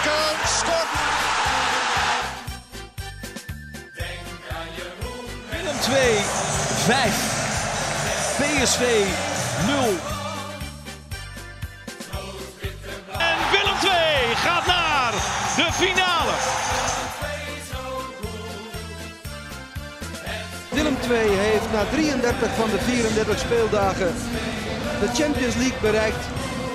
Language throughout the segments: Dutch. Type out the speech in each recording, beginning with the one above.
Kuhn scoort. Willem 2, 5. PSV 0. En Willem 2 gaat naar de finale. Willem II heeft na 33 van de 34 speeldagen de Champions League bereikt.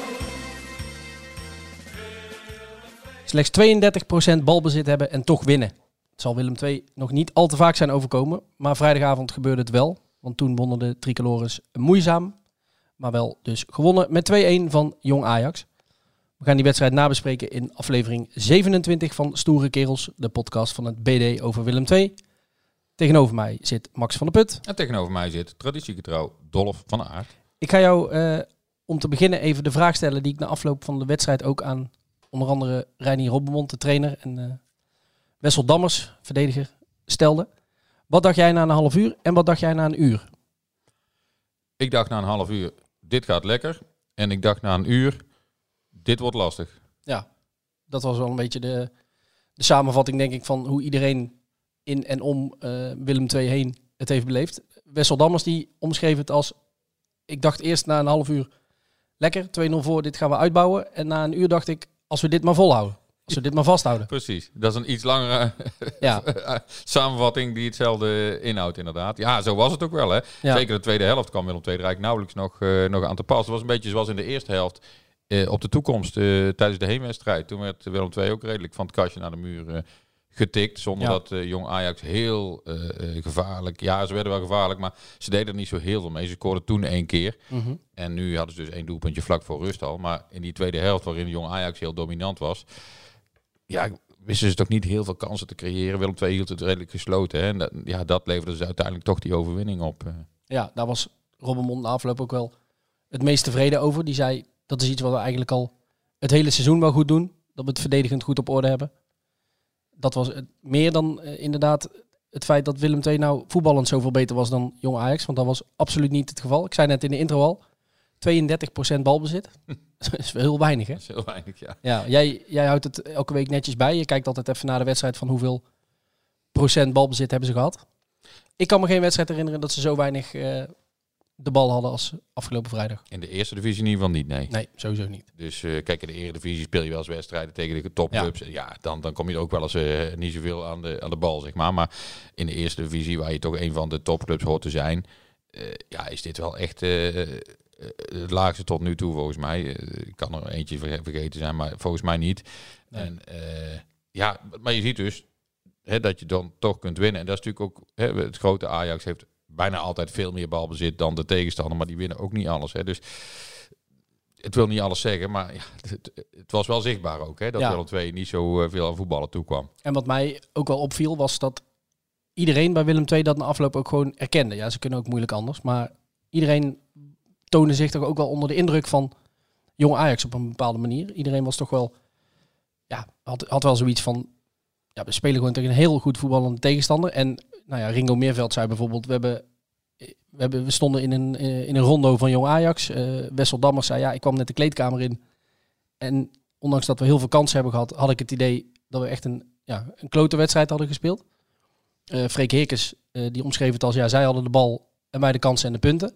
Slechts 32% balbezit hebben en toch winnen. Het zal Willem II nog niet al te vaak zijn overkomen, maar vrijdagavond gebeurde het wel. Want toen wonnen de tricolores moeizaam, maar wel dus gewonnen met 2-1 van Jong Ajax. We gaan die wedstrijd nabespreken in aflevering 27 van Stoere Kerels, de podcast van het BD over Willem II. Tegenover mij zit Max van der Put. En tegenover mij zit traditiegetrouw Dolf van Aert. Ik ga jou om te beginnen even de vraag stellen die ik na afloop van de wedstrijd ook aan onder andere Reinier Robbenmond, de trainer, en Wessel Dammers, verdediger, stelde. Wat dacht jij na een half uur en wat dacht jij na een uur? Ik dacht na een half uur, dit gaat lekker. En ik dacht na een uur, dit wordt lastig. Ja, dat was wel een beetje de samenvatting, denk ik, van hoe iedereen in en om Willem II heen het heeft beleefd. Wessel Dammers die omschreef het als, ik dacht eerst na een half uur, lekker, 2-0 voor, dit gaan we uitbouwen. En na een uur dacht ik, als we dit maar volhouden. Als we dit maar vasthouden. Precies, dat is een iets langere samenvatting die hetzelfde inhoudt inderdaad. Ja, zo was het ook wel. Hè. Ja. Zeker de tweede helft kwam Willem II er eigenlijk nauwelijks nog aan te pas. Het was een beetje zoals in de eerste helft op de toekomst tijdens de heenwedstrijd. Toen werd Willem II ook redelijk van het kastje naar de muur getikt. Zonder dat Jong Ajax heel gevaarlijk... Ja, ze werden wel gevaarlijk, maar ze deden er niet zo heel veel mee. Ze scoorden toen 1 keer. Mm-hmm. En nu hadden ze dus 1 doelpuntje vlak voor rust al. Maar in die tweede helft, waarin Jong Ajax heel dominant was... Ja, wisten ze toch niet heel veel kansen te creëren. Willem II hield het redelijk gesloten. Hè? En dat leverde ze uiteindelijk toch die overwinning op. Ja, daar was Robbenmond na afloop ook wel het meest tevreden over. Die zei, dat is iets wat we eigenlijk al het hele seizoen wel goed doen. Dat we het verdedigend goed op orde hebben. Dat was meer dan inderdaad het feit dat Willem II nou voetballend zoveel beter was dan Jong Ajax. Want dat was absoluut niet het geval. Ik zei net in de intro al, 32% balbezit. Dat is wel heel weinig, hè? Dat is heel weinig, ja. Ja, jij houdt het elke week netjes bij. Je kijkt altijd even naar de wedstrijd van hoeveel procent balbezit hebben ze gehad. Ik kan me geen wedstrijd herinneren dat ze zo weinig de bal hadden als afgelopen vrijdag. In de eerste divisie in ieder geval niet, nee. Nee, sowieso niet. Dus kijk, in de Eredivisie speel je wel eens wedstrijden tegen de topclubs. Ja, dan kom je er ook wel eens niet zoveel aan de bal, zeg maar. Maar in de eerste divisie, waar je toch een van de topclubs hoort te zijn... is dit wel echt... het laagste tot nu toe, volgens mij. Ik kan er eentje vergeten zijn, maar volgens mij niet. Nee. En, maar je ziet dus dat je dan toch kunt winnen. En dat is natuurlijk ook... het grote Ajax heeft bijna altijd veel meer balbezit dan de tegenstander, maar die winnen ook niet alles. Hè. Dus het wil niet alles zeggen, maar het was wel zichtbaar ook. Hè, dat Willem II niet zo veel aan voetballen toekwam. En wat mij ook wel opviel, was dat iedereen bij Willem II dat na afloop ook gewoon erkende. Ja, ze kunnen ook moeilijk anders, maar iedereen toonde zich toch ook wel onder de indruk van Jong Ajax op een bepaalde manier. Iedereen was toch wel, had wel zoiets van, we spelen gewoon tegen een heel goed voetballende tegenstander. En Ringo Meerveld zei bijvoorbeeld, we stonden in een rondo van Jong Ajax. Wessel Dammers zei, ik kwam net de kleedkamer in. En ondanks dat we heel veel kansen hebben gehad, had ik het idee dat we echt een klote wedstrijd hadden gespeeld. Freek Heerkens, die omschreef het als, zij hadden de bal en wij de kansen en de punten.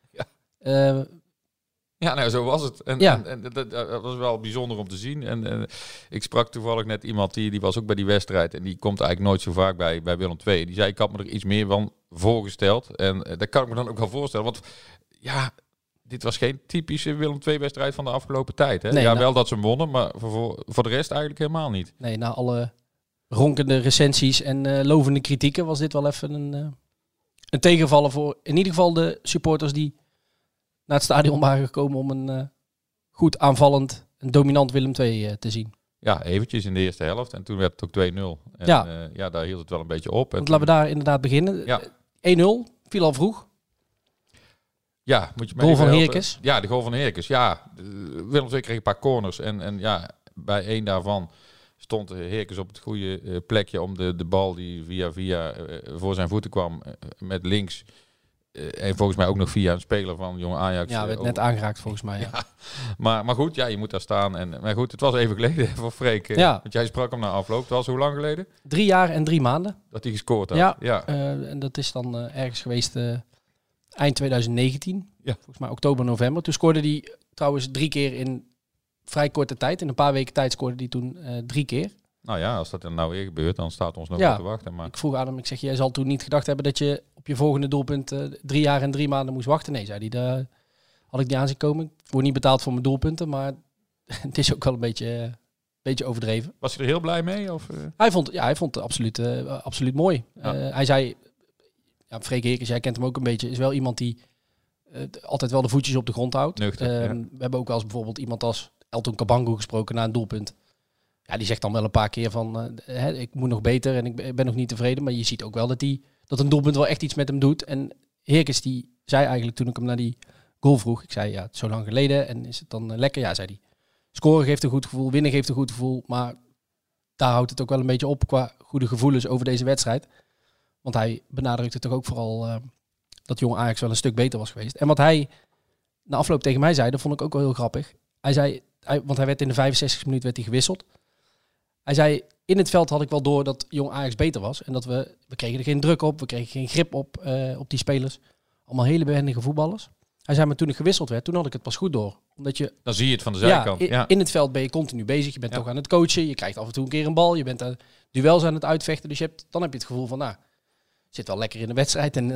Zo was het. En dat was wel bijzonder om te zien. En ik sprak toevallig net iemand die was ook bij die wedstrijd. En die komt eigenlijk nooit zo vaak bij Willem II. Die zei, ik had me er iets meer van voorgesteld. En dat kan ik me dan ook wel voorstellen. Want dit was geen typische Willem II-wedstrijd van de afgelopen tijd. Hè? Nee, wel dat ze wonnen, maar voor de rest eigenlijk helemaal niet. Nee, na alle ronkende recensies en lovende kritieken was dit wel even een tegenvaller voor in ieder geval de supporters die naar het stadion waren gekomen om een goed aanvallend en dominant Willem II te zien. Ja, eventjes in de eerste helft. En toen werd het ook 2-0. En daar hield het wel een beetje op. Want laten we daar inderdaad beginnen. Ja. 1-0, viel al vroeg. Ja, moet je goal van Heerkens. Ja, de goal van Heerkens. Ja, Willem II kreeg een paar corners. En bij één daarvan stond Heerkens op het goede plekje om de bal die via voor zijn voeten kwam met links En volgens mij ook nog via een speler van Jong Ajax. Ja, werd net aangeraakt volgens mij. Ja. Maar goed, ja, je moet daar staan. Maar goed, het was even geleden voor Freek. Ja. Want jij sprak hem na afloop. Het was hoe lang geleden? 3 jaar en 3 maanden. Dat hij gescoord had. Ja. En dat is dan ergens geweest eind 2019. Ja. Volgens mij oktober, november. Toen scoorde hij trouwens 3 keer in vrij korte tijd. In een paar weken tijd scoorde hij toen 3 keer. Nou ja, als dat dan nou weer gebeurt, dan staat ons nog Ja. wat te wachten. Maar Ik vroeg aan hem, ik zeg, jij zal toen niet gedacht hebben dat je op je volgende doelpunt 3 jaar en 3 maanden moest wachten. Nee, zei hij, daar had ik niet aan zien komen. Ik word niet betaald voor mijn doelpunten, maar het is ook wel een beetje overdreven. was hij er heel blij mee? Of, Hij vond het absoluut mooi. Ja. Hij zei, Freek Heerkens, jij kent hem ook een beetje, is wel iemand die altijd wel de voetjes op de grond houdt. Nuchter, ja. We hebben ook wel eens bijvoorbeeld iemand als Elton Kabangu gesproken na een doelpunt. Ja, die zegt dan wel een paar keer van, ik moet nog beter en ik ben nog niet tevreden. Maar je ziet ook wel dat een doelpunt wel echt iets met hem doet. En Heerkens die zei eigenlijk toen ik hem naar die goal vroeg. Ik zei, ja, het is zo lang geleden en is het dan lekker? Ja, zei hij. Scoren geeft een goed gevoel, winnen geeft een goed gevoel. Maar daar houdt het ook wel een beetje op qua goede gevoelens over deze wedstrijd. Want hij benadrukte toch ook vooral dat Jong Ajax wel een stuk beter was geweest. En wat hij na afloop tegen mij zei, dat vond ik ook wel heel grappig. Hij zei, want hij werd in de 65e minuut werd hij gewisseld. Hij zei, in het veld had ik wel door dat Jong Ajax beter was. En dat we kregen er geen druk op, we kregen geen grip op die spelers. Allemaal hele behendige voetballers. Hij zei, maar toen ik gewisseld werd, toen had ik het pas goed door. Omdat je, dan zie je het van de zijkant. in het veld ben je continu bezig. Je bent toch aan het coachen. Je krijgt af en toe een keer een bal. Je bent duels aan het uitvechten. Dus dan heb je het gevoel van, nou, zit wel lekker in de wedstrijd. En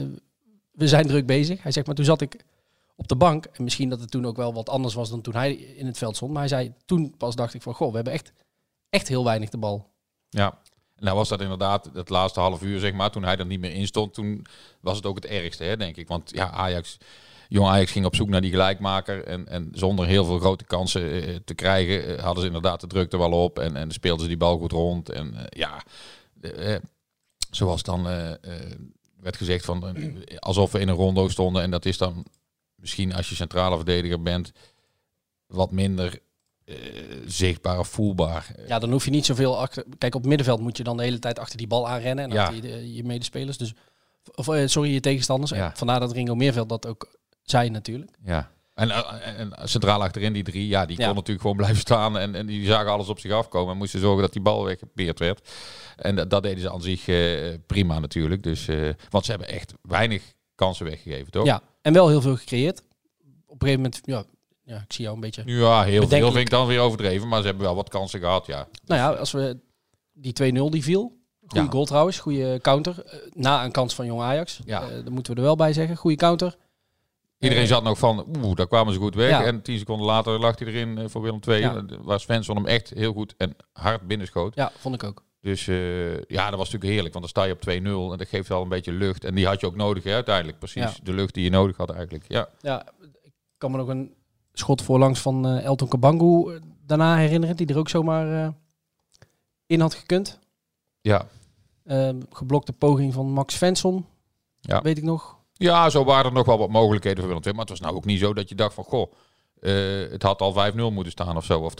we zijn druk bezig. Hij zegt, maar toen zat ik op de bank. En misschien dat het toen ook wel wat anders was dan toen hij in het veld stond. Maar hij zei, toen pas dacht ik van, goh, we hebben echt heel weinig de bal. Ja, nou was dat inderdaad het laatste half uur, zeg maar. Toen hij er niet meer in stond, toen was het ook het ergste, hè, denk ik. Want ja, Jong Ajax ging op zoek naar die gelijkmaker. En zonder heel veel grote kansen te krijgen, hadden ze inderdaad de druk er wel op. En speelden ze die bal goed rond. En zoals dan werd gezegd, van alsof we in een rondo stonden. En dat is dan misschien als je centrale verdediger bent wat minder zichtbaar of voelbaar. Ja, dan hoef je niet zoveel achter. Kijk, op het middenveld moet je dan de hele tijd achter die bal aanrennen. En achter je medespelers. Dus, je tegenstanders. Ja. En vandaar dat Ringo Meerveld dat ook zei natuurlijk. Ja. En centraal achterin die 3, die kon natuurlijk gewoon blijven staan. En die zagen alles op zich afkomen. En moesten zorgen dat die bal weggepeerd werd. En dat deden ze aan zich prima natuurlijk. Dus, want ze hebben echt weinig kansen weggegeven, toch? Ja, en wel heel veel gecreëerd. Op een gegeven moment, ja, ik zie jou een beetje. Ja, heel veel vind ik dan weer overdreven. Maar ze hebben wel wat kansen gehad, ja. Nou ja, als we die 2-0 die viel. Goeie goal trouwens, goede counter. Na een kans van Jong Ajax. Ja. Dat moeten we er wel bij zeggen. Goede counter. Iedereen zat nog van, daar kwamen ze goed weg. Ja. En 10 seconden later lag hij erin voor Willem II. Ja. Waar Svensson hem echt heel goed en hard binnenschoot. Ja, vond ik ook. Dus dat was natuurlijk heerlijk. Want dan sta je op 2-0 en dat geeft wel een beetje lucht. En die had je ook nodig, hè, uiteindelijk. Precies, de lucht die je nodig had eigenlijk. Ja, ik kan me nog een schot voorlangs van Elton Kabangu daarna herinneren. Die er ook zomaar in had gekund. Ja. Geblokte poging van Max Svensson. Ja. Weet ik nog. Ja, zo waren er nog wel wat mogelijkheden voor Willem II. Maar het was nou ook niet zo dat je dacht van, goh, het had al 5-0 moeten staan of zo. Of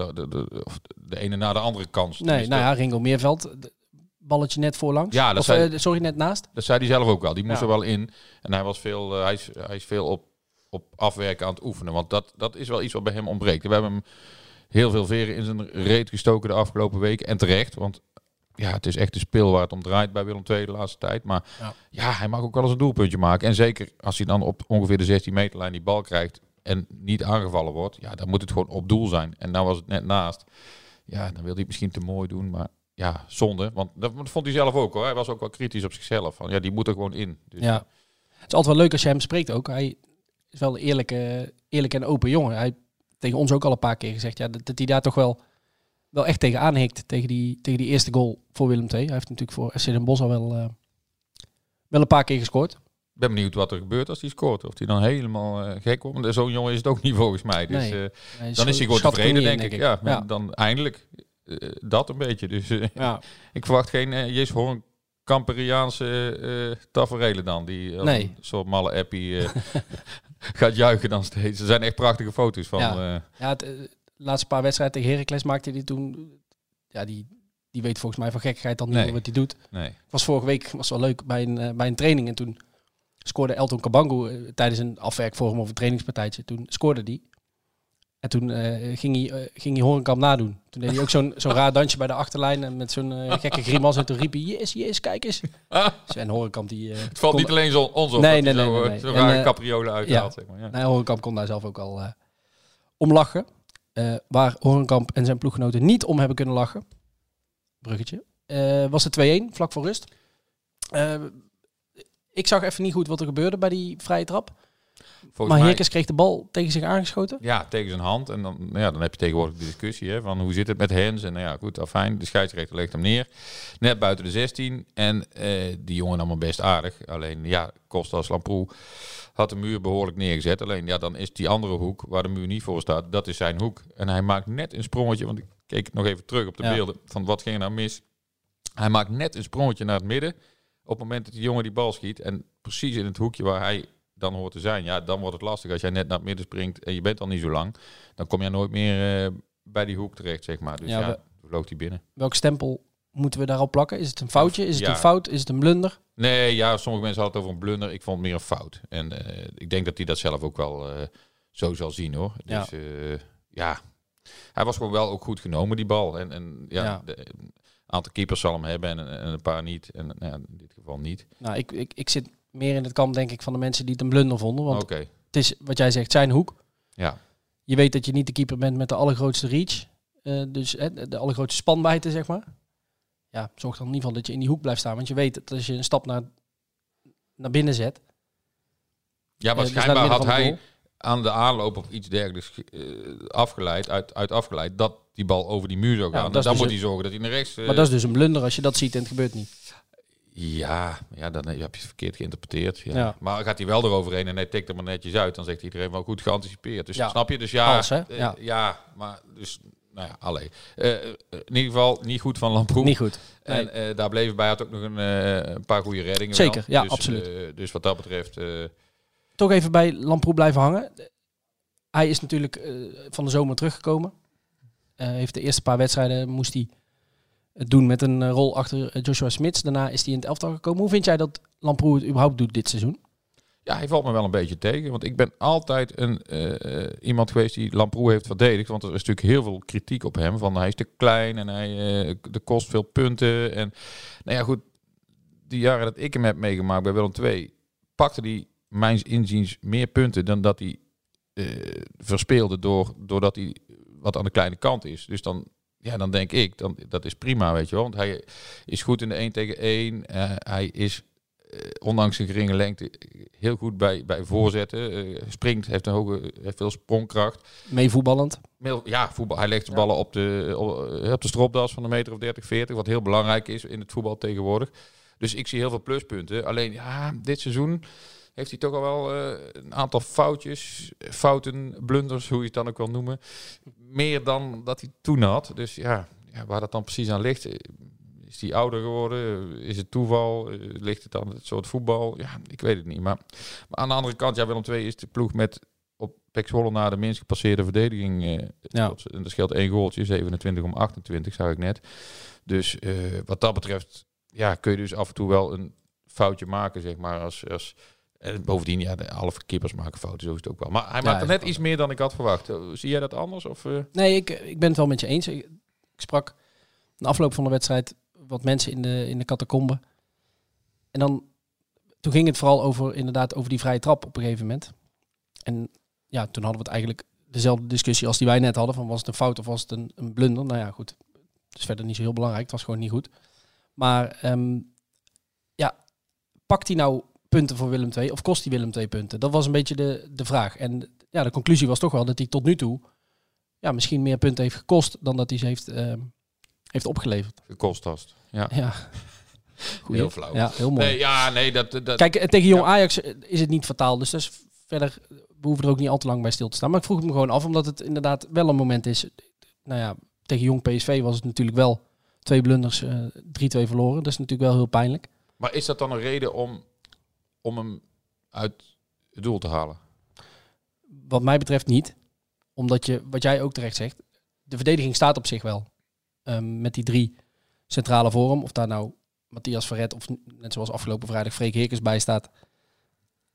de ene na de andere kans. Nee, nou ja, Ringo Meerveld. Balletje net voorlangs. Ja, net naast. Dat zei hij zelf ook wel. Die moest er wel in. En hij was hij is veel op afwerken aan het oefenen. Want dat is wel iets wat bij hem ontbreekt. We hebben hem heel veel veren in zijn reet gestoken de afgelopen weken. En terecht, want ja, het is echt de speel waar het om draait bij Willem II de laatste tijd. Maar hij mag ook wel eens een doelpuntje maken. En zeker als hij dan op ongeveer de 16 meter lijn die bal krijgt en niet aangevallen wordt, dan moet het gewoon op doel zijn. En nou was het net naast. Ja, dan wil hij het misschien te mooi doen, maar ja, zonde. Want dat vond hij zelf ook, hoor. Hij was ook wel kritisch op zichzelf. Van, die moet er gewoon in. Dus, ja. Het is altijd wel leuk als je hem spreekt ook. Hij is wel een eerlijk en open jongen. Hij heeft tegen ons ook al een paar keer gezegd dat hij daar toch wel echt tegen aanhikt. Tegen die eerste goal voor Willem II. Hij heeft natuurlijk voor SC Den Bosch al wel een paar keer gescoord. Ik ben benieuwd wat er gebeurt als hij scoort. Of hij dan helemaal gek wordt. Zo'n jongen is het ook niet volgens mij. Dus dan is hij gewoon tevreden, denk ik. Ja, dan eindelijk dat een beetje. Dus ik verwacht geen Jes Hoorn Camperiaanse taferelen dan. Die een soort malle appie gaat juichen dan steeds. Er zijn echt prachtige foto's van. De laatste paar wedstrijden tegen Heracles maakte hij toen. Ja, die weet volgens mij van gekkigheid dan niet meer wat hij doet. Nee. Het was vorige week wel leuk bij een training. En toen scoorde Elton Kabangu tijdens een afwerkvorm of een trainingspartijtje. Toen scoorde die. En toen ging hij Horenkamp nadoen. Toen deed hij ook zo'n raar dansje bij de achterlijn en met zo'n gekke grimas. En toen riep hij, yes, kijk eens. En Horenkamp die... Het valt niet alleen ons op. Nee. Zo'n rare capriolen uithaalt. Zeg maar, ja. Nee, Horenkamp kon daar zelf ook al om lachen. Waar Horenkamp en zijn ploeggenoten niet om hebben kunnen lachen. Bruggetje. Was het 2-1, vlak voor rust. Ik zag even niet goed wat er gebeurde bij die vrije trap. Maar Heerkens kreeg de bal tegen zich aangeschoten. Ja, tegen zijn hand. En dan heb je tegenwoordig de discussie hè, van hoe zit het met hands. En goed, afijn. De scheidsrechter legt hem neer. Net buiten de 16. En die jongen allemaal best aardig. Alleen, Kostas Lamproe had de muur behoorlijk neergezet. Alleen, dan is die andere hoek waar de muur niet voor staat, dat is zijn hoek. En hij maakt net een sprongetje, want ik keek nog even terug op de beelden van wat ging er nou mis. Hij maakt net een sprongetje naar het midden. Op het moment dat die jongen die bal schiet en precies in het hoekje waar hij dan hoort te zijn, dan wordt het lastig. Als jij net naar het midden springt en je bent al niet zo lang, dan kom je nooit meer bij die hoek terecht, zeg maar. Dus loopt hij binnen. Welk stempel moeten we daarop plakken? Is het een foutje? Is het een fout? Is het een blunder? Nee, sommige mensen hadden het over een blunder. Ik vond het meer een fout. En ik denk dat hij dat zelf ook wel zo zal zien, hoor. Dus hij was gewoon wel ook goed genomen, die bal. Een aantal keepers zal hem hebben en een paar niet. En in dit geval niet. Nou, ik zit meer in het kamp, denk ik, van de mensen die het een blunder vonden. Want het is, wat jij zegt, zijn hoek. Ja. Je weet dat je niet de keeper bent met de allergrootste reach. Dus de allergrootste spanwijdte, zeg maar. Ja, zorg dan in ieder geval dat je in die hoek blijft staan. Want je weet dat als je een stap naar binnen zet... Ja, maar schijnbaar had hij aan de aanloop of iets dergelijks afgeleid dat die bal over die muur zou gaan. Dan dus moet hij zorgen dat hij naar rechts... Maar dat is dus een blunder als je dat ziet en het gebeurt niet. Ja, dan heb je het verkeerd geïnterpreteerd. Ja. Maar gaat hij wel eroverheen en hij tikt er maar netjes uit, dan zegt iedereen wel goed geanticipeerd. Dus snap je? Dus alles, hè? Maar dus... Nou ja, alleen. In ieder geval niet goed van Lamproe. Niet goed. Nee. En daar bleven bij, had ook nog een paar goede reddingen. Zeker, wel. Dus, absoluut. Dus wat dat betreft... Toch even bij Lamproe blijven hangen. Hij is natuurlijk van de zomer teruggekomen. Heeft de eerste paar wedstrijden moest hij het doen met een rol achter Joshua Smits. Daarna is hij in het elftal gekomen. Hoe vind jij dat Lamproe het überhaupt doet dit seizoen? Ja, hij valt me wel een beetje tegen. Want ik ben altijd iemand geweest die Lamproe heeft verdedigd. Want er is natuurlijk heel veel kritiek op hem. Van hij is te klein en hij kost veel punten. En nou ja, goed. Die jaren dat ik hem heb meegemaakt bij Willem II, pakte hij mijns inziens meer punten dan dat hij verspeelde doordat hij wat aan de kleine kant is. Dus dan denk ik, dat is prima, weet je wel. Want hij is goed in de 1 tegen 1. Hij is... ondanks zijn geringe lengte heel goed bij voorzetten. Springt, heeft veel sprongkracht. Meevoetballend. Voetbal. Hij legt de ballen op de stropdas van een meter of 30, 40. Wat heel belangrijk is in het voetbal tegenwoordig. Dus ik zie heel veel pluspunten. Alleen, dit seizoen heeft hij toch al wel een aantal fouten, blunders, hoe je het dan ook wil noemen. Meer dan dat hij toen had. Dus waar dat dan precies aan ligt... Is hij ouder geworden? Is het toeval? Ligt het aan het soort voetbal? Ja, ik weet het niet. Maar aan de andere kant, Willem II is de ploeg met op PEC Zwolle na de minst gepasseerde verdediging. En dat scheelt 1 goaltje, 27 om 28, zag ik net. Dus wat dat betreft, kun je dus af en toe wel een foutje maken, zeg maar. En bovendien, alle keepers maken fouten, zo is het ook wel. Maar hij maakt er net iets meer dan ik had verwacht. Zie jij dat anders? Of? Nee, ik ben het wel met je eens. Ik sprak na afloop van de wedstrijd wat mensen in de catacombe. En toen ging het vooral over die vrije trap op een gegeven moment. En toen hadden we het eigenlijk dezelfde discussie als die wij net hadden. Van was het een fout of was het een blunder? Nou ja, goed. Het is verder niet zo heel belangrijk. Het was gewoon niet goed. Maar pakt hij nou punten voor Willem II of kost hij Willem II punten? Dat was een beetje de vraag. En de conclusie was toch wel dat hij tot nu toe misschien meer punten heeft gekost dan dat hij ze heeft opgeleverd. Gekost hast. Ja. Goeie. Heel flauw. Ja, heel mooi. Dat... Kijk, tegen Jong Ajax is het niet fataal. Dus dat is verder, we hoeven er ook niet al te lang bij stil te staan. Maar ik vroeg me gewoon af, omdat het inderdaad wel een moment is. Tegen Jong PSV was het natuurlijk wel 2 blunders, 3-2 verloren. Dat is natuurlijk wel heel pijnlijk. Maar is dat dan een reden om hem uit het doel te halen? Wat mij betreft niet. Omdat wat jij ook terecht zegt, de verdediging staat op zich wel. Met die 3 centrale voor hem. Of daar nou Matthias Verret of net zoals afgelopen vrijdag Freek Heerkens bij staat.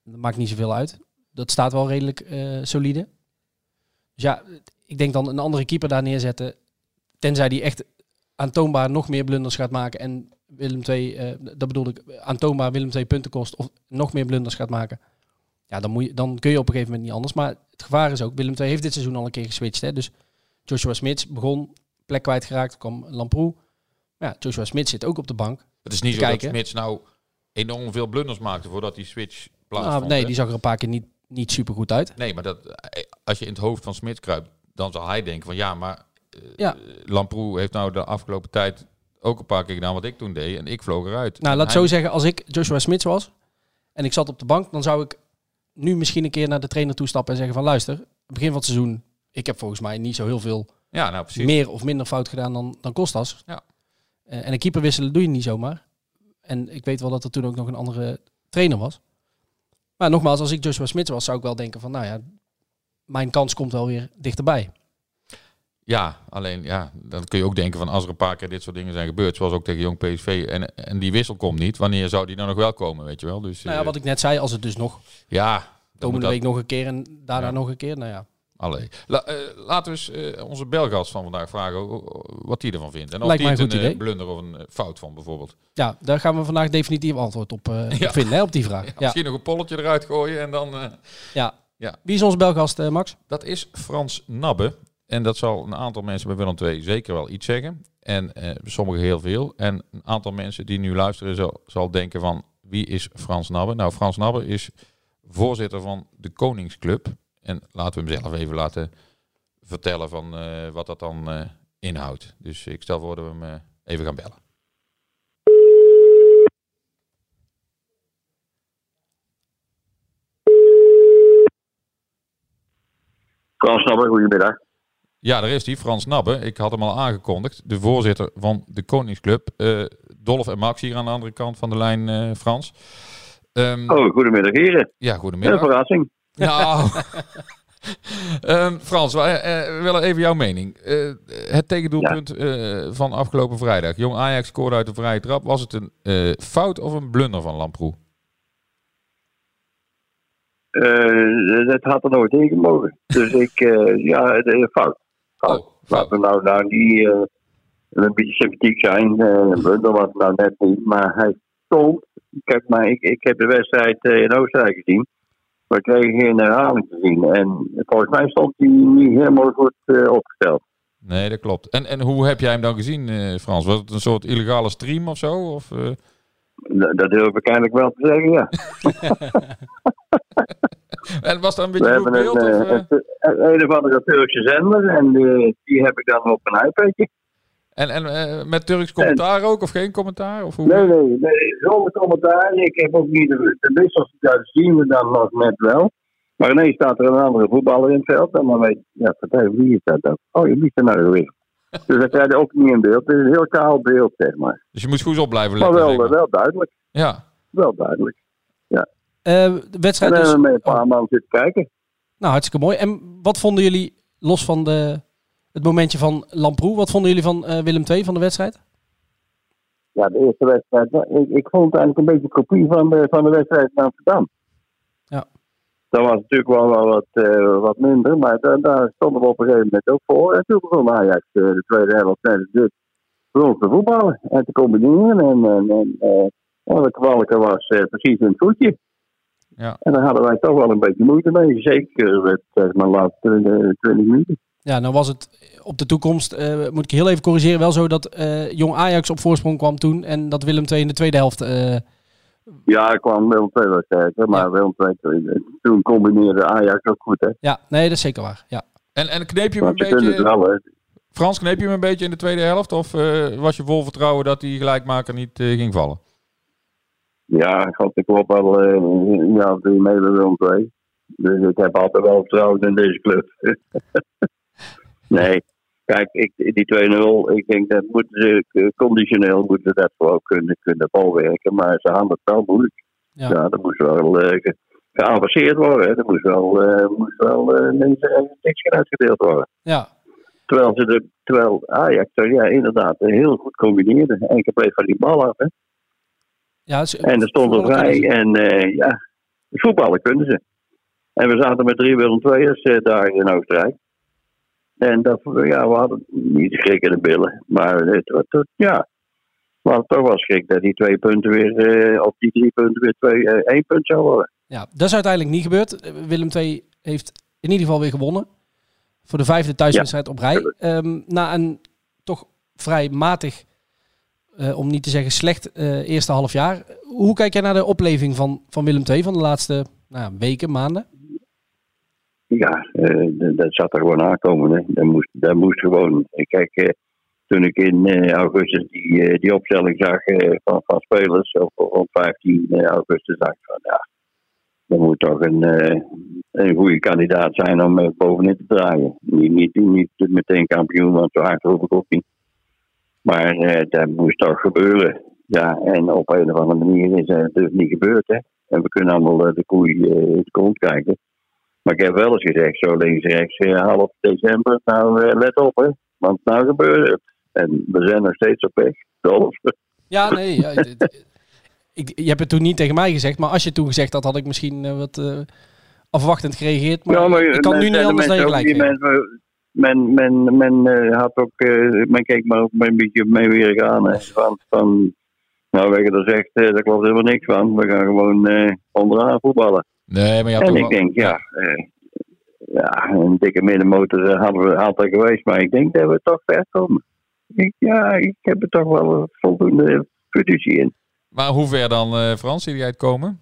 Dat maakt niet zoveel uit. Dat staat wel redelijk solide. Dus ja, ik denk dan een andere keeper daar neerzetten. Tenzij die echt aantoonbaar nog meer blunders gaat maken. En Willem II, dat bedoel ik, aantoonbaar Willem II punten kost. Of nog meer blunders gaat maken. Ja, dan kun je op een gegeven moment niet anders. Maar het gevaar is ook, Willem II heeft dit seizoen al een keer geswitcht. Hè? Dus Joshua Smits begon, plek kwijtgeraakt, kwam Lamproe. Ja, Joshua Smits zit ook op de bank. Het is niet zo dat Smits nou enorm veel blunders maakte voordat die switch plaatsvond. Nee, die zag er een paar keer niet super goed uit. Nee, maar als je in het hoofd van Smits kruipt, dan zal hij denken van Lamproe heeft nou de afgelopen tijd ook een paar keer gedaan wat ik toen deed en ik vloog eruit. Nou, laat het zo zeggen, als ik Joshua Smits was en ik zat op de bank, dan zou ik nu misschien een keer naar de trainer toestappen en zeggen van luister, begin van het seizoen, ik heb volgens mij niet zo heel veel meer of minder fout gedaan dan Kostas. Ja. En een keeper wisselen doe je niet zomaar. En ik weet wel dat er toen ook nog een andere trainer was. Maar nogmaals, als ik Joshua Smits was, zou ik wel denken van mijn kans komt wel weer dichterbij. Ja, alleen dan kun je ook denken van als er een paar keer dit soort dingen zijn gebeurd, zoals ook tegen Jong PSV, en die wissel komt niet, wanneer zou die dan nog wel komen, weet je wel? Dus, wat ik net zei, als het dus nog komende week nog een keer en daarna nog een keer, Allee. Laten we eens onze Belgast van vandaag vragen wat hij ervan vindt. En of lijkt mij hij een goed idee. Blunder of een fout van bijvoorbeeld. Ja, daar gaan we vandaag definitief antwoord op vinden, hè, op die vraag. Ja, misschien nog een polletje eruit gooien en dan... Ja. Wie is onze Belgast, Max? Dat is Frans Nabbe. En dat zal een aantal mensen bij Willem II zeker wel iets zeggen. En sommigen heel veel. En een aantal mensen die nu luisteren zal denken van wie is Frans Nabbe? Nou, Frans Nabbe is voorzitter van de Koningsclub. En laten we hem zelf even laten vertellen van wat dat dan inhoudt. Dus ik stel voor dat we hem even gaan bellen. Frans Nabbe, goedemiddag. Ja, daar is hij, Frans Nabbe. Ik had hem al aangekondigd. De voorzitter van de Koningsclub. Dolf en Max hier aan de andere kant van de lijn, Frans. Goedemiddag heren. Ja, goedemiddag. Een verrassing. Nou, Frans, we willen even jouw mening. Het tegendoelpunt van afgelopen vrijdag. Jong Ajax scoorde uit de vrije trap. Was het een fout of een blunder van Lamproe? Dat had er nooit in gemogen. Dus fout. Laten we nou niet een beetje sympathiek zijn. Een blunder was het nou net niet. Maar hij stond. Ik heb de wedstrijd in Oostenrijk gezien. We kregen geen herhaling te zien. En volgens mij stond hij niet helemaal goed opgesteld. Nee, dat klopt. En hoe heb jij hem dan gezien, Frans? Was het een soort illegale stream of zo? Of, Dat durf ik eigenlijk wel te zeggen, ja. En was dat een beetje goed beeld? Een of andere Turkse zender. En die heb ik dan op een iPadje. En met Turks commentaar ook? Of geen commentaar? Of hoe? Nee, zonder commentaar. Ik heb ook niet de rust. En dus als dat zien we dan nog net wel. Maar ineens staat er een andere voetballer in het veld. En dan weet je, vertel, wie is dat dan? Oh, wie is er nou geweest? Dus dat krijg je ook niet in beeld. Het is een heel kaal beeld, zeg maar. Dus je moet goed op blijven letten. Maar wel duidelijk. Ja. Wel duidelijk, ja. De wedstrijd en dan hebben we met een paar man zitten kijken. Nou, hartstikke mooi. En wat vonden jullie, los van het momentje van Lamproe, wat vonden jullie van Willem II van de wedstrijd? Ja, de eerste wedstrijd. Ik vond het eigenlijk een beetje kopie van de wedstrijd in Amsterdam. Ja. Dat was natuurlijk wel wat minder, maar daar stonden we op een gegeven moment ook voor. En toen begon Ajax de tweede helft net dit voor ons te voetballen en te combineren. En de kwalke was precies in het voetje. Ja. En daar hadden wij toch wel een beetje moeite mee. Zeker met de laatste 20 minuten. Ja, nou was het op de toekomst, moet ik heel even corrigeren, wel zo dat Jong Ajax op voorsprong kwam toen en dat Willem II in de tweede helft... Ja, kwam Willem II wel sterker, maar Willem II toen combineerde Ajax ook goed, hè? Ja, nee, dat is zeker waar, ja. En kneep je hem een beetje... Wel, Frans, kneep je hem een beetje in de tweede helft of was je vol vertrouwen dat die gelijkmaker niet ging vallen? Ja, ik hoop wel 3 mee bij Willem II. Dus ik heb altijd wel vertrouwen in deze club. Nee, kijk, die 2-0, ik denk dat conditioneel moeten dat gewoon kunnen bolwerken. Maar ze hadden het wel moeilijk. Ja, dat moest wel geavanceerd worden. Er moest wel mensen een tikje uitgedeeld worden. Ja. Terwijl Ajax inderdaad heel goed combineerde. En ik bleef van die bal af, hè. Ja, en er stond er vrij. En Voetballen kunnen ze. En we zaten met 3 Willem II'ers daar in Oostenrijk. En we hadden niet schrik in de billen. Maar we hadden toch wel schrik dat die 2 punten weer op die 3 punten weer 1 punt zou worden. Ja, dat is uiteindelijk niet gebeurd. Willem II heeft in ieder geval weer gewonnen. Voor de 5e thuiswedstrijd op rij. Na een toch vrij matig, om niet te zeggen slecht, eerste half jaar. Hoe kijk jij naar de opleving van Willem II van de laatste weken, maanden? Ja, dat zat er gewoon aankomen. Hè. Dat moest gewoon. Kijk, toen ik in augustus die opstelling zag van spelers, of rond 15 augustus, dacht ik van dat moet toch een goede kandidaat zijn om bovenin te draaien. Niet meteen kampioen, want zo hard hoef ik ook niet. Maar dat moest toch gebeuren. Ja, en op een of andere manier is het dus niet gebeurd. Hè. En we kunnen allemaal de koei in de kont kijken. Maar ik heb wel eens gezegd, zo links en rechts, half december, let op hè. Want nou gebeurt het. En we zijn nog steeds op weg. Dolf. Ja, nee. Je hebt het toen niet tegen mij gezegd, maar als je het toen gezegd had, had ik misschien wat afwachtend gereageerd. Maar ik kan nu niet anders dan je gelijk geven. Men had ook, men keek maar ook een beetje mee weer aan. Hè. Van nou, we hebben er zegt, daar klopt helemaal niks van. We gaan gewoon onderaan voetballen. Nee, maar en ik denk, een dikke middenmotor hadden we altijd geweest, maar ik denk dat we toch ver komen. Ik heb er toch wel voldoende fiducie in. Maar hoe ver dan, Frans, zie jij het komen?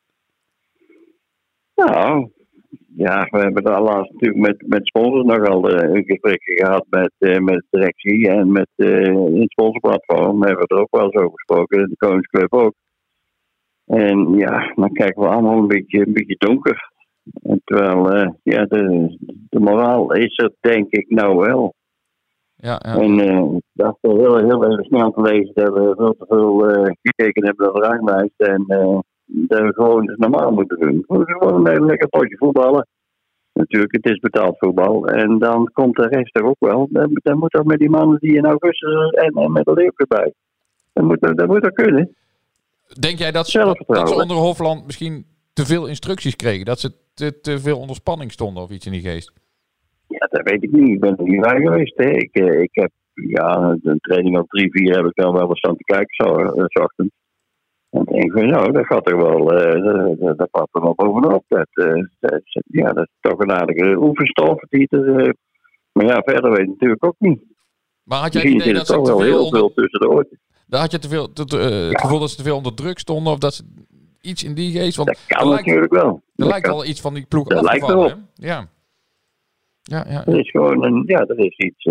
Nou, ja, we hebben daar laatst natuurlijk met sponsors nogal een gesprek gehad met directie en met in het sponsorplatform hebben we er ook wel eens over gesproken, de Koningsclub ook. En ja, dan kijken we allemaal een beetje donker. En terwijl, de moraal is er denk ik nou wel. Ja. En dat is heel even snel te lezen dat we veel te veel gekeken hebben naar de ranglijst. En dat we gewoon het normaal moeten doen. We moeten gewoon een lekker potje voetballen. Natuurlijk, het is betaald voetbal. En dan komt de rest er ook wel. Dan moet ook met die mannen die in augustus en met de Leeuw erbij. Dat moet er kunnen. Denk jij dat ze onder Hofland misschien te veel instructies kregen? Dat ze te veel onder spanning stonden of iets in die geest? Ja, dat weet ik niet. Ik ben er niet bij geweest. Hè. Ik heb een training op 3-4 heb ik dan wel eens aan te kijken, s ochtends. En ik denk van, dat gaat er wel, dat past er wel bovenop. Dat is toch een aardige oefenstof. Maar ja, verder weet ik natuurlijk ook niet. Maar had jij het idee dat ze toch wel heel veel tussen de oortjes? Had je het gevoel dat ze te veel onder druk stonden of dat ze iets in die geest? Want dat kan natuurlijk wel. Er lijkt wel iets van die ploeg dat afgevallen. Lijkt wel. Ja. Er is gewoon er is iets.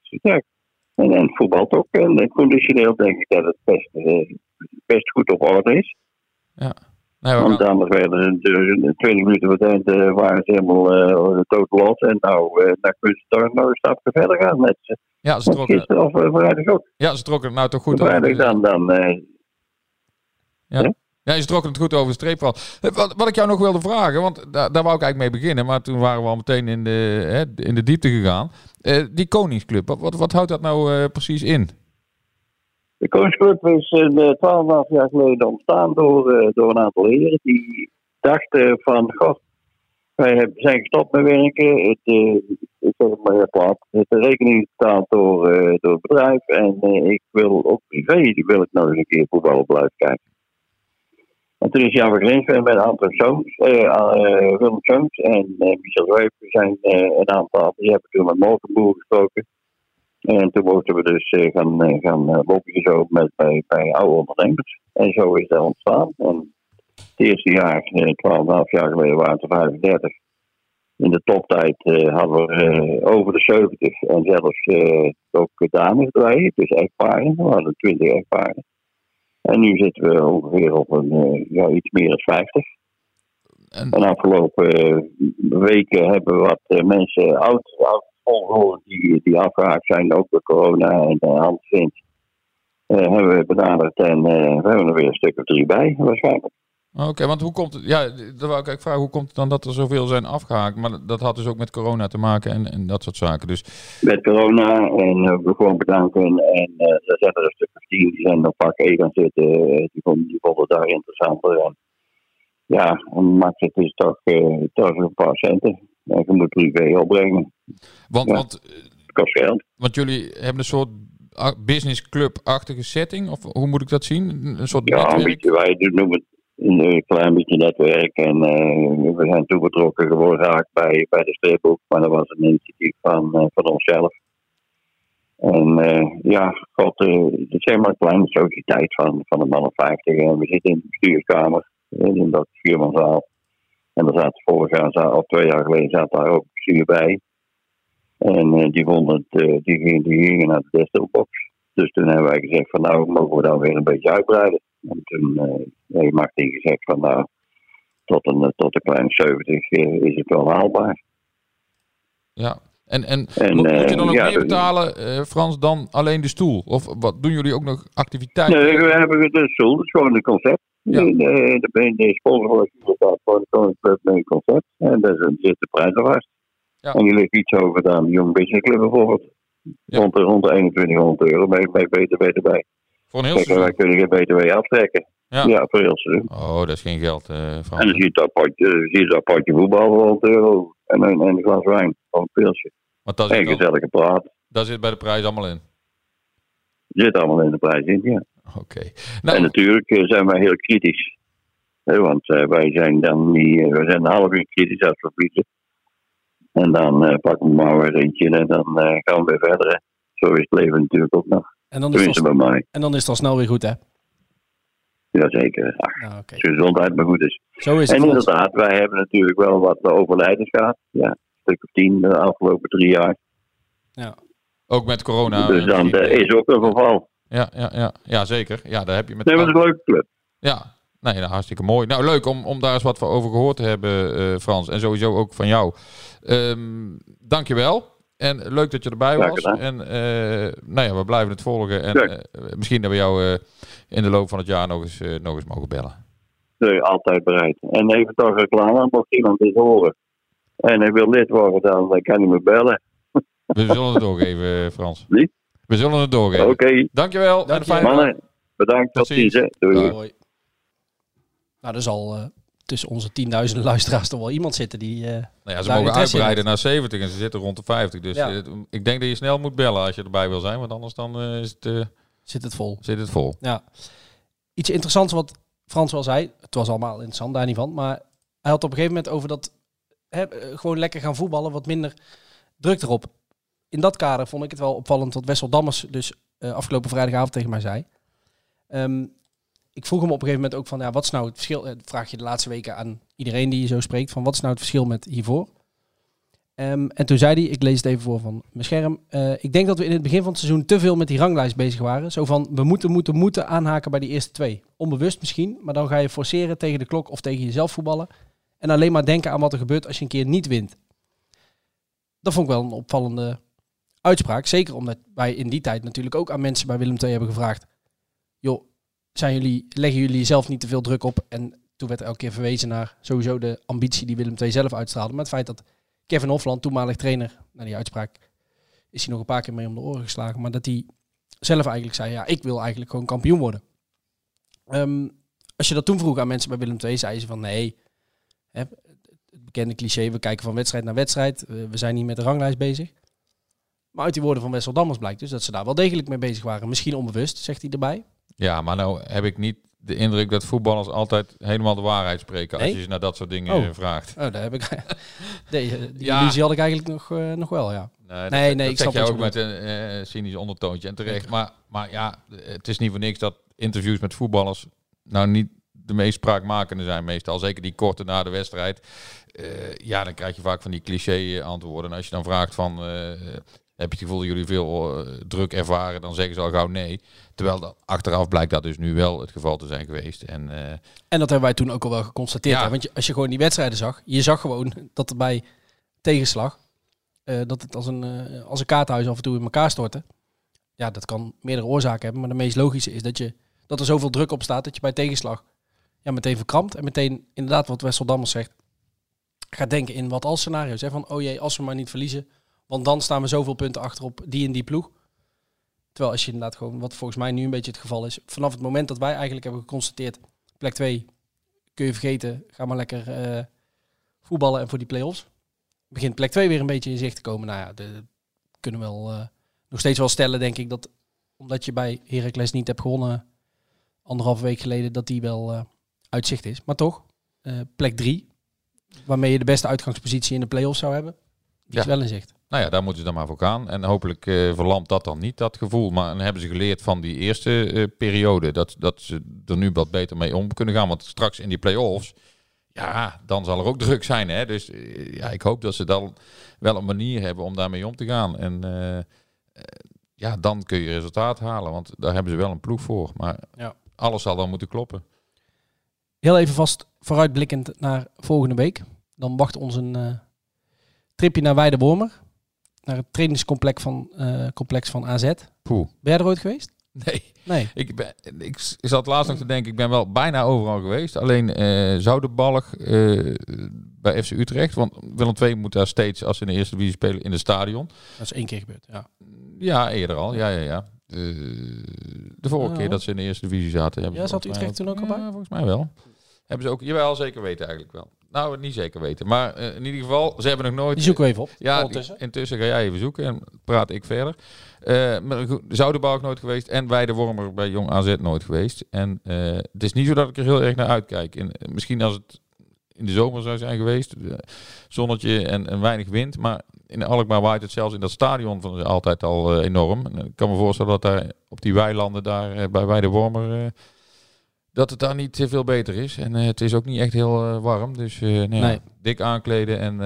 En voetbalt ook. En conditioneel denk ik dat het best goed op orde is. Ja. Want anders werden ze 20 minuten voor het eind waren ze helemaal totaal los. En nou kunnen ze toch nog een stapje verder gaan met ze. Ja, ze trokken. Gisteren of vrijdag ook. Ja, ze trokken het nou toch goed vrijdag over. Ja, ze trokken het goed over de streep van. Wat ik jou nog wilde vragen, want daar wou ik eigenlijk mee beginnen. Maar toen waren we al meteen in de diepte gegaan. Die Koningsclub, wat houdt dat nou precies in? De Koningsclub is 12,5 jaar geleden ontstaan door een aantal heren die dachten van, god, wij zijn gestopt met werken. Ik zeg het maar heel plat. De rekening is betaald door het bedrijf. En ik wil ook privé, wil ik nog eens een keer voetballen blijven kijken. En toen is Jan van Grinsven met Anton Soons, Willem Soons en Michel Zweep zijn een aantal. Die hebben toen met Molkenboer gesproken. En toen mochten we dus gaan lobbyen zo bij oude ondernemers. En zo is dat ontstaan. En het eerste jaar, 12,5 jaar geleden, waren het er 35. In de toptijd hadden we over de 70 en zelfs ook dames erbij. Dus echtparen, we hadden 20 echtparen. En nu zitten we ongeveer op iets meer dan 50. En de afgelopen weken hebben we wat mensen oud volgehouden die afgehaakt zijn, ook door corona en Hans Vins. Hebben we benaderd en we hebben er weer een stuk of 3 bij, waarschijnlijk. Oké, want hoe komt het? Ja, daar wou ik eigenlijk vragen, hoe komt het dan dat er zoveel zijn afgehaakt? Maar dat had dus ook met corona te maken en dat soort zaken. Dus met corona en we gewoon bedanken. En er zijn er een stuk of 10 die zijn op pak E gaan zitten. Die vonden daar interessanter. Ja, maar het is toch een paar centen. En je moet privé opbrengen. Want het kost geld. Want jullie hebben een soort businessclub-achtige setting? Of hoe moet ik dat zien? Een soort netwerk? Een beetje, wij noemen het een klein beetje netwerk. En we zijn toegetrokken geworden bij de streepboek. Maar dat was een initiatief van onszelf. En het is helemaal een kleine sociëteit van een man of 50. En we zitten in de bestuurskamer. In dat 4-manszaal. En er zaten vorig jaar, of 2 jaar geleden, zat daar ook een bestuur bij. En die vonden het, die gingen naar de desktopbox. Dus toen hebben wij gezegd van nou, mogen we dan weer een beetje uitbreiden. En toen heeft Martin gezegd van nou, tot een kleine 70 is het wel haalbaar. Ja. En moet je dan ook meer betalen, Frans, dan alleen de stoel? Of wat doen jullie ook nog activiteiten? Nee, we hebben de stoel, dat is gewoon een concept. Ja. De sponsorwolk staat gewoon een concept. En daar zit de prijs al vast. Ja. En die ligt iets hoger dan de Young Business Club bijvoorbeeld. Ja. Rond de €2100 bij BTW erbij. Voor een heel seizoen? Wij kunnen geen BTW aftrekken. Ja, voor heel seizoen. Oh, dat is geen geld, Frans. En dan zie je dat potje voetbal voor €100 en een glas wijn. Of een pilsje. En gezellige praat. Daar zit bij de prijs allemaal in? Zit allemaal in de prijs in, ja. Oké. Nou, en natuurlijk zijn wij heel kritisch. Want wij zijn dan niet... We zijn een half uur kritisch als we verliezen. En dan pakken we maar weer eentje en dan gaan we weer verder. Hè. Zo is het leven natuurlijk ook nog. En dan is het al snel weer goed, hè? Jazeker. Als gezondheid maar goed is. Zo is het. En inderdaad, wij hebben natuurlijk wel wat overlijdens gehad. Ja, een stuk of 10 de afgelopen 3 jaar. Ja. Ook met corona. Dus dan is ook een geval. Ja, zeker. Ja, daar heb je met. Nee, maar dat is een leuke club. Ja, nee, hartstikke mooi. Nou, leuk om daar eens wat over gehoord te hebben, Frans. En sowieso ook van jou. Dankjewel. En leuk dat je erbij was. En we blijven het volgen. En misschien dat we jou in de loop van het jaar nog eens mogen bellen. Nee, altijd bereid. En even toch reclame, mocht iemand dit horen. En hij wil lid worden, dan kan hij me bellen. We zullen het doorgeven, Frans. Wie? We zullen het doorgeven. Oké. Dankjewel. Mannen, bedankt. Tot ziens. Doei. Nou, er zal tussen onze 10.000 luisteraars toch wel iemand zitten die... ze mogen uitbreiden naar 70 en ze zitten rond de 50. Dus ik denk dat je snel moet bellen als je erbij wil zijn. Want anders dan zit het vol. Zit het vol. Ja. Iets interessants wat Frans wel zei. Het was allemaal interessant, daar niet van. Maar hij had op een gegeven moment over dat... gewoon lekker gaan voetballen, wat minder druk erop. In dat kader vond ik het wel opvallend wat Wessel Dammers dus afgelopen vrijdagavond tegen mij zei. Ik vroeg hem op een gegeven moment ook van, wat is nou het verschil? Vraag je de laatste weken aan iedereen die je zo spreekt, van wat is nou het verschil met hiervoor? En toen zei hij, ik lees het even voor van mijn scherm. Ik denk dat we in het begin van het seizoen te veel met die ranglijst bezig waren. Zo van, we moeten aanhaken bij die eerste 2. Onbewust misschien, maar dan ga je forceren tegen de klok of tegen jezelf voetballen. En alleen maar denken aan wat er gebeurt als je een keer niet wint. Dat vond ik wel een opvallende uitspraak. Zeker omdat wij in die tijd natuurlijk ook aan mensen bij Willem II hebben gevraagd. Joh, leggen jullie zelf niet te veel druk op? En toen werd er elke keer verwezen naar sowieso de ambitie die Willem II zelf uitstraalde. Maar het feit dat Kevin Hofland, toenmalig trainer, die uitspraak is hij nog een paar keer mee om de oren geslagen. Maar dat hij zelf eigenlijk zei, ik wil eigenlijk gewoon kampioen worden. Als je dat toen vroeg aan mensen bij Willem II, zeiden ze van nee... Het bekende cliché, we kijken van wedstrijd naar wedstrijd. We zijn niet met de ranglijst bezig. Maar uit die woorden van Wessel Dammers blijkt dus dat ze daar wel degelijk mee bezig waren. Misschien onbewust, zegt hij erbij. Ja, maar nou heb ik niet de indruk dat voetballers altijd helemaal de waarheid spreken als je ze naar dat soort dingen vraagt. Oh, daar heb ik... die illusie had ik eigenlijk nog wel, ja. Nee, ik snap je ook met een cynisch ondertoontje. En terecht. Maar ja, het is niet voor niks dat interviews met voetballers nou niet de meest spraakmakende zijn meestal. Zeker die korte na de wedstrijd. Dan krijg je vaak van die cliché antwoorden. En als je dan vraagt van... heb je het gevoel dat jullie veel druk ervaren? Dan zeggen ze al gauw nee. Terwijl achteraf blijkt dat dus nu wel het geval te zijn geweest. En dat hebben wij toen ook al wel geconstateerd. Ja. Hè? Want als je gewoon die wedstrijden zag... Je zag gewoon dat er bij tegenslag... dat het als een kaarthuis af en toe in elkaar stortte. Ja, dat kan meerdere oorzaken hebben. Maar de meest logische is dat er zoveel druk op staat... dat je bij tegenslag meteen verkrampt. En meteen, inderdaad, wat Wessel Dammers zegt... gaat denken in wat als scenario's. Hè? Van, oh jee, als we maar niet verliezen... want dan staan we zoveel punten achterop die en die ploeg. Terwijl als je inderdaad gewoon, wat volgens mij nu een beetje het geval is... vanaf het moment dat wij eigenlijk hebben geconstateerd... plek 2 kun je vergeten. Ga maar lekker voetballen en voor die play-offs. Begint plek 2 weer een beetje in zicht te komen. Nou ja, kunnen we wel nog steeds wel stellen, denk ik, dat omdat je bij Heracles niet hebt gewonnen 1,5 week geleden, dat die wel uitzicht is. Maar toch, plek 3, waarmee je de beste uitgangspositie in de play-offs zou hebben, die is wel in zicht. Nou ja, daar moeten ze dan maar voor gaan. En hopelijk verlamt dat dan niet, dat gevoel. Maar dan hebben ze geleerd van die eerste periode dat ze er nu wat beter mee om kunnen gaan. Want straks in die play-offs, ja, dan zal er ook druk zijn. Hè? Dus ja, ik hoop dat ze dan wel een manier hebben om daarmee om te gaan. En ja, dan kun je resultaat halen. Want daar hebben ze wel een ploeg voor. Maar alles zal dan moeten kloppen. Heel even vast vooruitblikkend naar volgende week. Dan wacht ons een tripje naar Weidewormer. Naar het trainingscomplex van AZ. Poeh. Ben jij er ooit geweest? Nee. Ik zat laatst nog te denken, ik ben wel bijna overal geweest. Alleen Zoudenbalg bij FC Utrecht. Want Willem II moet daar steeds, als ze in de eerste divisie spelen, in het stadion. Dat is 1 keer gebeurd, ja. Ja, eerder al. Ja. De vorige keer dat ze in de eerste divisie zaten. Ja, zat Utrecht toen ook al bij? Volgens mij wel. Hebben ze ook, jawel, zeker weten eigenlijk wel. Nou, niet zeker weten. Maar in ieder geval, ze hebben nog nooit... Die zoeken we even op. Ja, intussen ga jij even zoeken en praat ik verder. Zoudenbalg nooit geweest en Weidewormer bij Jong AZ nooit geweest. En het is niet zo dat ik er heel erg naar uitkijk. Misschien als het in de zomer zou zijn geweest, zonnetje en weinig wind. Maar in Alkmaar waait het zelfs in dat stadion van altijd al enorm. En ik kan me voorstellen dat daar op die weilanden daar bij Weidewormer... dat het daar niet veel beter is. En het is ook niet echt heel warm. Dus nee. Dik aankleden. En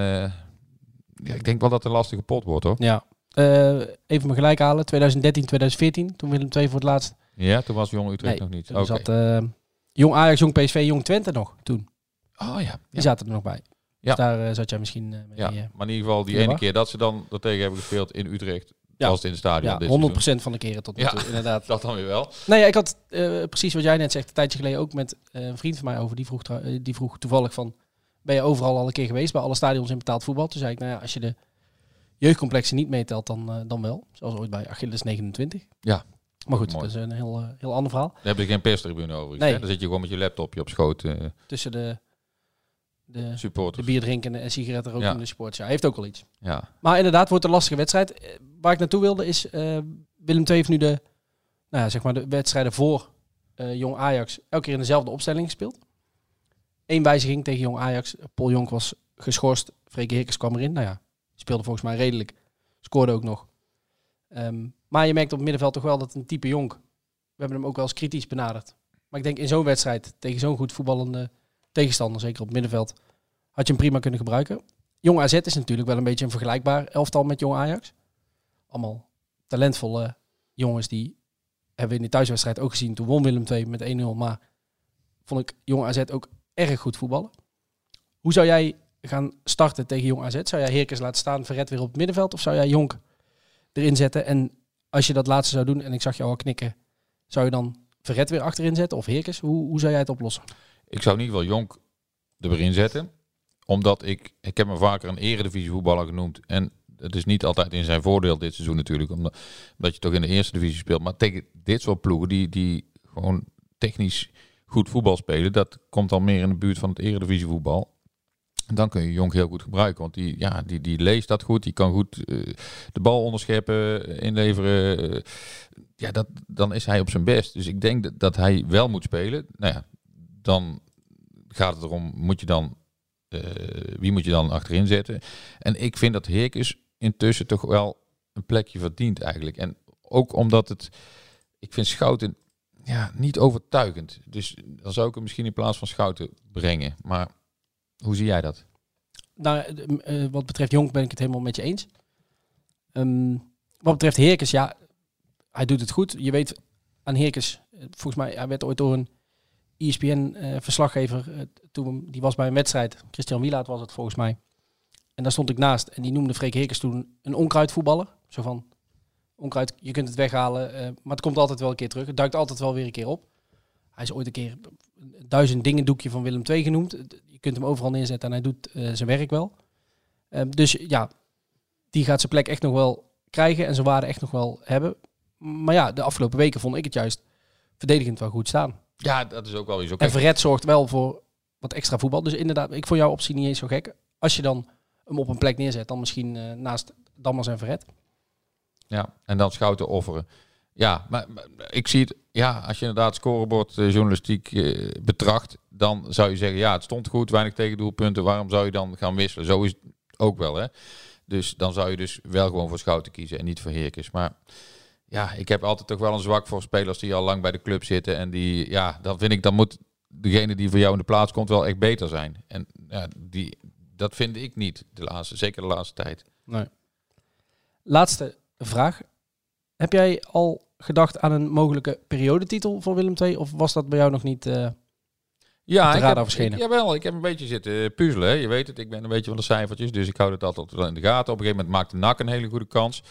ik denk wel dat het een lastige pot wordt, hoor. Ja. Even me gelijk halen. 2013, 2014. Toen Willem II voor het laatst. Ja, toen was Jong Utrecht nog niet. Toen zat Jong Ajax, Jong PSV, Jong Twente nog toen. Oh ja. Die zaten er nog bij. Ja. Dus daar zat jij misschien mee. Ja, maar in ieder geval die ene keer dat ze dan er tegen hebben gespeeld in Utrecht. Ja. Was het in het stadion. Ja, 100% van de keren tot nu toe, inderdaad. Dat dan weer wel. Nee, ja, ik had precies wat jij net zegt, een tijdje geleden ook met een vriend van mij over. Die vroeg toevallig van, ben je overal al een keer geweest bij alle stadions in betaald voetbal? Toen zei ik, nou ja, als je de jeugdcomplexen niet meetelt, dan wel. Zoals ooit bij Achilles 29. Ja. Maar goed, dat is een heel ander verhaal. Daar heb je geen perstribune over. Nee. Dan zit je gewoon met je laptopje op schoot. Tussen de supporters. De bier drinken en sigaretten roken in de sport. Ja, heeft ook wel iets. Ja. Maar inderdaad, wordt een lastige wedstrijd. Waar ik naartoe wilde is, Willem II heeft nu de wedstrijden voor Jong Ajax elke keer in dezelfde opstelling gespeeld. 1 wijziging tegen Jong Ajax. Paul Jonk was geschorst. Freke Heerkens kwam erin. Nou ja, speelde volgens mij redelijk. Scoorde ook nog. Maar je merkt op het middenveld toch wel dat een type Jonk... We hebben hem ook wel eens kritisch benaderd. Maar ik denk in zo'n wedstrijd tegen zo'n goed voetballende tegenstander, zeker op het middenveld, had je hem prima kunnen gebruiken. Jong AZ is natuurlijk wel een beetje een vergelijkbaar elftal met Jong Ajax. Allemaal talentvolle jongens, die hebben we in de thuiswedstrijd ook gezien. Toen won Willem II met 1-0, maar vond ik Jong AZ ook erg goed voetballen. Hoe zou jij gaan starten tegen Jong AZ? Zou jij Heerkens laten staan, Verret weer op het middenveld? Of zou jij Jonk erin zetten? En als je dat laatste zou doen, en ik zag jou al knikken, zou je dan Verret weer achterin zetten of Heerkens? Hoe zou jij het oplossen? Ik zou in ieder geval Jonk erin zetten. Omdat ik heb me vaker een eredivisie voetballer genoemd. En het is niet altijd in zijn voordeel dit seizoen natuurlijk. Omdat je toch in de eerste divisie speelt. Maar tegen dit soort ploegen die gewoon technisch goed voetbal spelen. Dat komt al meer in de buurt van het eredivisie voetbal. En dan kun je Jonk heel goed gebruiken. Want die leest dat goed. Die kan goed de bal onderscheppen, inleveren. Dan is hij op zijn best. Dus ik denk dat hij wel moet spelen. Nou ja, dan gaat het erom, wie moet je dan achterin zetten? En ik vind dat Heerkens intussen toch wel een plekje verdient eigenlijk. En ook omdat ik vind Schouten niet overtuigend. Dus dan zou ik hem misschien in plaats van Schouten brengen. Maar hoe zie jij dat? Nou, wat betreft Jonk ben ik het helemaal met je eens. Wat betreft Heerkens, hij doet het goed. Je weet aan Heerkens, volgens mij, hij werd ooit door een ESPN-verslaggever, die was bij een wedstrijd, Christian Wielaert was het volgens mij. En daar stond ik naast en die noemde Freek Heerkens toen een onkruidvoetballer. Zo van, onkruid, je kunt het weghalen, maar het komt altijd wel een keer terug. Het duikt altijd wel weer een keer op. Hij is ooit een keer 1000 dingen doekje van Willem II genoemd. Je kunt hem overal neerzetten en hij doet zijn werk wel. Dus ja, die gaat zijn plek echt nog wel krijgen en zijn waarde echt nog wel hebben. Maar ja, de afgelopen weken vond ik het juist verdedigend wel goed staan. Ja, dat is ook wel iets. En Verret zorgt wel voor wat extra voetbal. Dus inderdaad, ik vond jouw optie niet eens zo gek. Als je dan hem op een plek neerzet, dan misschien naast Dammers en Verret. Ja, en dan Schouten offeren. Ja, maar ik zie het... Ja, als je inderdaad scorebord journalistiek betracht, dan zou je zeggen, ja, het stond goed, weinig tegendoelpunten. Waarom zou je dan gaan wisselen? Zo is het ook wel, hè. Dus dan zou je dus wel gewoon voor Schouten kiezen en niet voor Heerkens. Maar ja, ik heb altijd toch wel een zwak voor spelers die al lang bij de club zitten. En die, ja, dan vind ik, dan moet degene die voor jou in de plaats komt wel echt beter zijn. En ja, dat vind ik niet, zeker de laatste tijd. Nee. Laatste vraag. Heb jij al gedacht aan een mogelijke periodetitel voor Willem II? Of was dat bij jou nog niet op de radar verschenen? Jawel, ik heb een beetje zitten puzzelen. Hè. Je weet het, ik ben een beetje van de cijfertjes. Dus ik hou het altijd wel in de gaten. Op een gegeven moment maakte NAC een hele goede kans.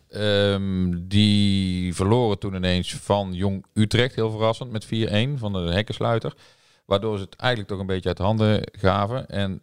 Die verloren toen ineens van Jong Utrecht. Heel verrassend, met 4-1 van de hekkensluiter. Waardoor ze het eigenlijk toch een beetje uit handen gaven. En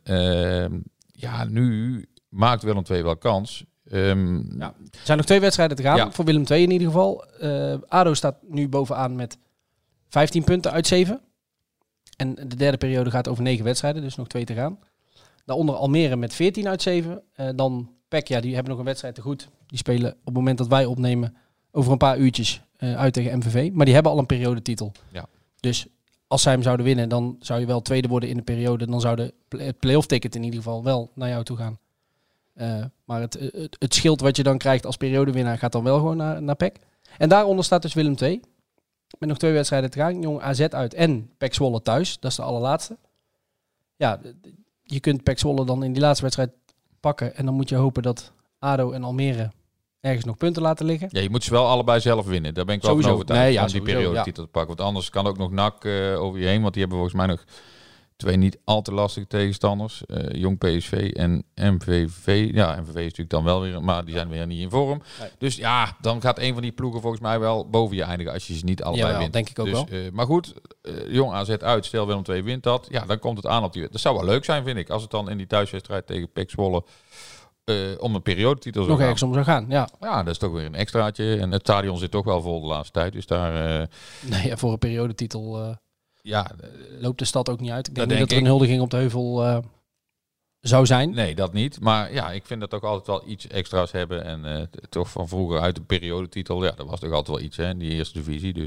nu maakt Willem II wel kans. Er zijn nog 2 wedstrijden te gaan, voor Willem II in ieder geval. ADO staat nu bovenaan met 15 punten uit 7. En de derde periode gaat over 9 wedstrijden, dus nog 2 te gaan. Daaronder Almere met 14 uit 7. Dan PEC, die hebben nog een wedstrijd te goed. Die spelen op het moment dat wij opnemen over een paar uurtjes uit tegen MVV. Maar die hebben al een periodetitel. Ja. Dus als zij hem zouden winnen, dan zou je wel tweede worden in de periode. Dan zou het play-off ticket in ieder geval wel naar jou toe gaan. Maar het schild wat je dan krijgt als periodewinnaar gaat dan wel gewoon naar PEC. En daaronder staat dus Willem II. Met nog 2 wedstrijden te gaan. Jong AZ uit en PEC Zwolle thuis. Dat is de allerlaatste. Ja, je kunt PEC Zwolle dan in die laatste wedstrijd pakken. En dan moet je hopen dat ADO en Almere ergens nog punten laten liggen. Ja, je moet ze wel allebei zelf winnen. Daar ben ik wel van overtuigd om die periodetitel te pakken. Want anders kan ook nog NAC over je heen. Want die hebben volgens mij nog 2 niet al te lastige tegenstanders. Jong PSV en MVV. Ja, MVV is natuurlijk dan wel weer, maar die zijn weer niet in vorm. Nee. Dus ja, dan gaat een van die ploegen volgens mij wel boven je eindigen als je ze niet allebei wint. Denk ik ook wel. Maar goed, Jong AZ uit, stel Willem II wint dat. Ja, dan komt het aan op die... Dat zou wel leuk zijn, vind ik. Als het dan in die thuiswedstrijd tegen PEC Zwolle om een periodetitel zou nog ergens om zou gaan, ja. Ja, dat is toch weer een extraatje. En het stadion zit toch wel vol de laatste tijd. Dus daar... voor een periodetitel... loopt de stad ook niet uit. Ik denk niet dat er een huldiging op de heuvel zou zijn. Nee, dat niet. Maar ja, ik vind dat toch altijd wel iets extra's hebben. En toch van vroeger uit de periodetitel. Ja, dat was toch altijd wel iets, hè, in die eerste divisie. Dus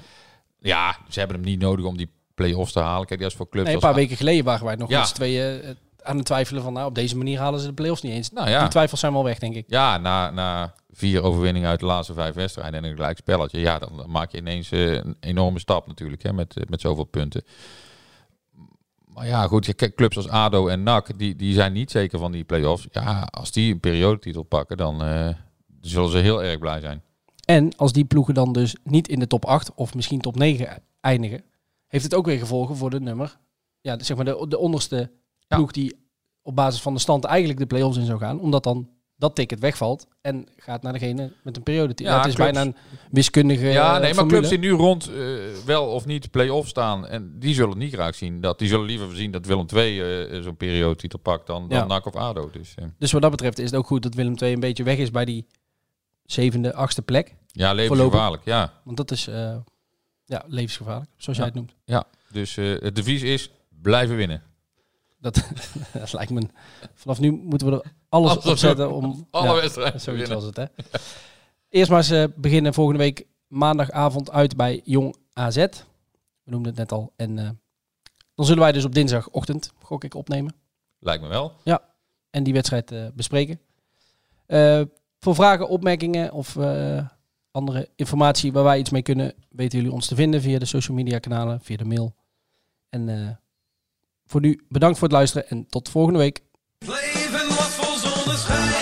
ze hebben hem niet nodig om die play-offs te halen. Kijk, dat is voor clubs. Nee, een paar weken geleden waren wij nog met z'n tweeën aan het twijfelen van, op deze manier halen ze de play-offs niet eens. Nou, ja. Die twijfels zijn wel weg, denk ik. Ja, na 4 overwinningen uit de laatste 5 wedstrijden en een gelijk spelletje. Ja, dan maak je ineens een enorme stap natuurlijk, hè, met zoveel punten. Maar ja, goed, clubs als ADO en NAC, die zijn niet zeker van die play-offs. Ja, als die een periodetitel pakken, dan zullen ze heel erg blij zijn. En als die ploegen dan dus niet in de top 8 of misschien top 9 eindigen, heeft het ook weer gevolgen voor de nummer. Ja, zeg maar de onderste ploeg die op basis van de stand eigenlijk de play-offs in zou gaan, omdat dan dat ticket wegvalt en gaat naar degene met een periode. Ja, het is bijna een wiskundige maar clubs die nu rond wel of niet play-off staan, en die zullen niet graag zien. Die zullen liever zien dat Willem II zo'n periodetitel pakt dan NAC of ADO. Dus wat dat betreft is het ook goed dat Willem II een beetje weg is bij die 7e, 8e plek. Ja, levensgevaarlijk, ja. Want dat is levensgevaarlijk, zoals jij het noemt. Ja, dus het devies is blijven winnen. Dat lijkt me... Vanaf nu moeten we er alles op zetten om... Alle wedstrijden. Zoiets was het, hè. Eerst maar eens beginnen volgende week maandagavond uit bij Jong AZ. We noemden het net al. En dan zullen wij dus op dinsdagochtend, gok ik, opnemen. Lijkt me wel. Ja, en die wedstrijd bespreken. Voor vragen, opmerkingen of andere informatie waar wij iets mee kunnen, weten jullie ons te vinden via de social media kanalen, via de mail. En... voor nu bedankt voor het luisteren en tot volgende week. Leven was vol zonneschijn.